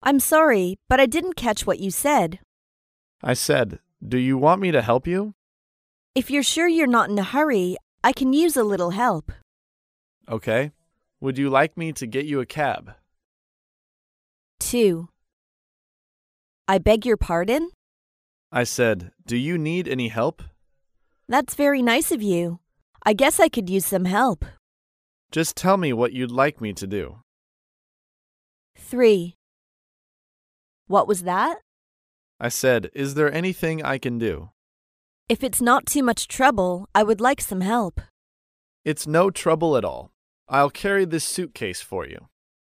I'm sorry, but I didn't catch what you said. I said, do you want me to help you? If you're sure you're not in a hurry, I can use a little help. Okay. Would you like me to get you a cab? 2. I beg your pardon? I said, do you need any help? That's very nice of you. I guess I could use some help. Just tell me what you'd like me to do. 3. What was that? I said, is there anything I can do? If it's not too much trouble, I would like some help. It's no trouble at all. I'll carry this suitcase for you.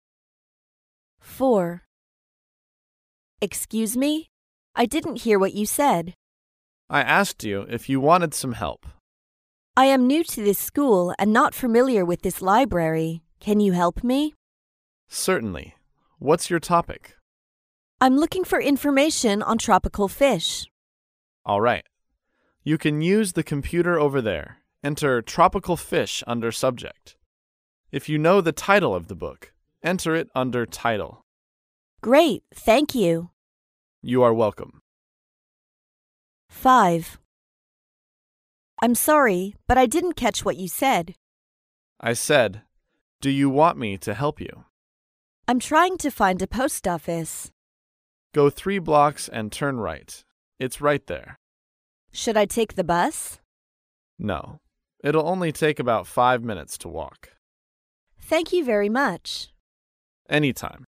4. Excuse me? I didn't hear what you said. I asked you if you wanted some help. I am new to this school and not familiar with this library. Can you help me? Certainly. What's your topic? I'm looking for information on tropical fish. All right. You can use the computer over there. Enter tropical fish under subject. If you know the title of the book, enter it under title. Great, thank you. You are welcome. 5. I'm sorry, but I didn't catch what you said. I said, do you want me to help you? I'm trying to find a post office. Go 3 blocks and turn right. It's right there. Should I take the bus? No. It'll only take about 5 minutes to walk. Thank you very much. Anytime.